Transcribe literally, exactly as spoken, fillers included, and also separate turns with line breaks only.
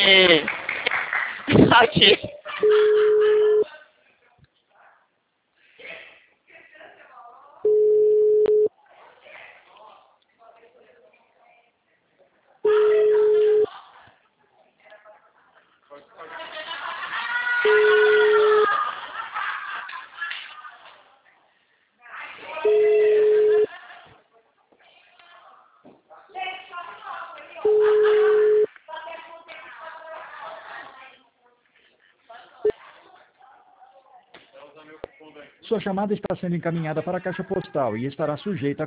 Aqui.
Sua chamada está sendo encaminhada para a caixa postal e estará sujeita a